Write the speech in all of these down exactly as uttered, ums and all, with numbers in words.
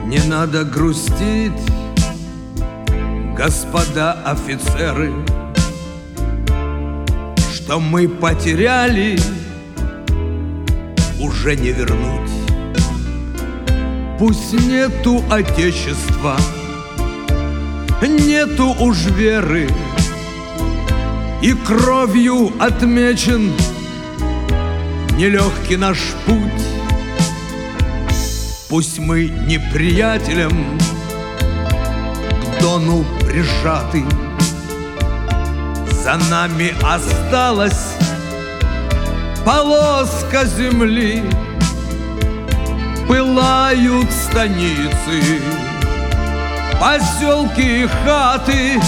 Не надо грустить, господа офицеры, что мы потеряли, уже не вернуть. Пусть нету отечества, нету уж веры, и кровью отмечен нелегкий наш путь. Пусть мы неприятелям к дону прижаты, за нами осталась полоска земли. Пылают станицы, поселки и хаты.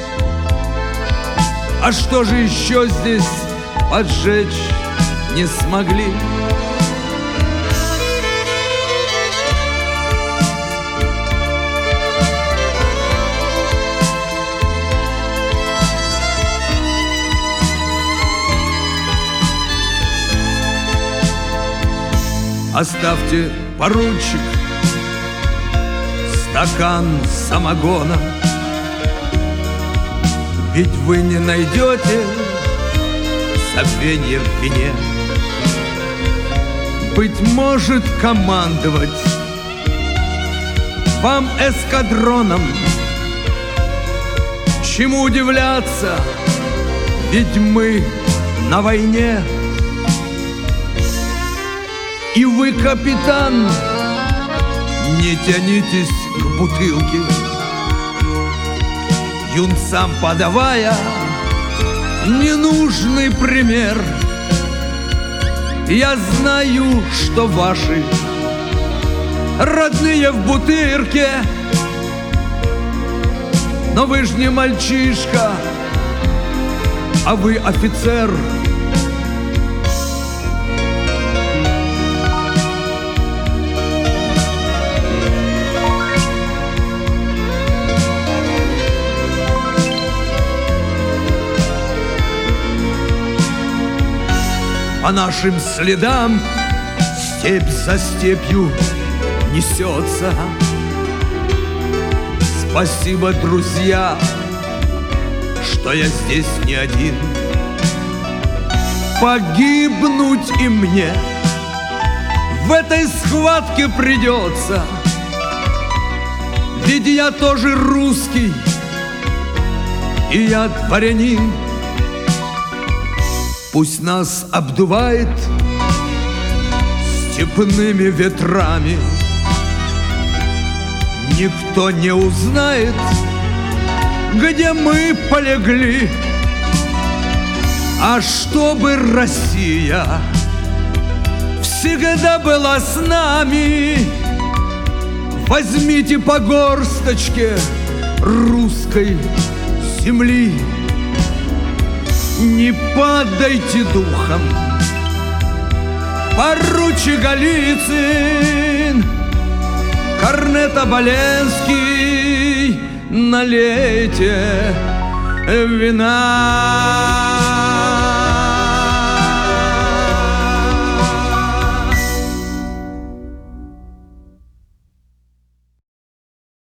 А что же еще здесь поджечь не смогли? Оставьте, поручик, стакан самогона, ведь вы не найдете забвенья в вине. Быть может, командовать вам эскадроном, чему удивляться, ведь мы на войне. И вы, капитан, не тянитесь к бутылке, юнцам подавая ненужный пример. Я знаю, что ваши родные в Бутырке, но вы ж не мальчишка, а вы офицер. По нашим следам степь за степью несется. Спасибо, друзья, что я здесь не один. Погибнуть и мне в этой схватке придется, ведь я тоже русский, и я дворянин. Пусть нас обдувает степными ветрами, никто не узнает, где мы полегли. А чтобы Россия всегда была с нами, возьмите по горсточке русской земли. Не падайте духом, поручик Голицын, корнет Оболенский, налейте вина.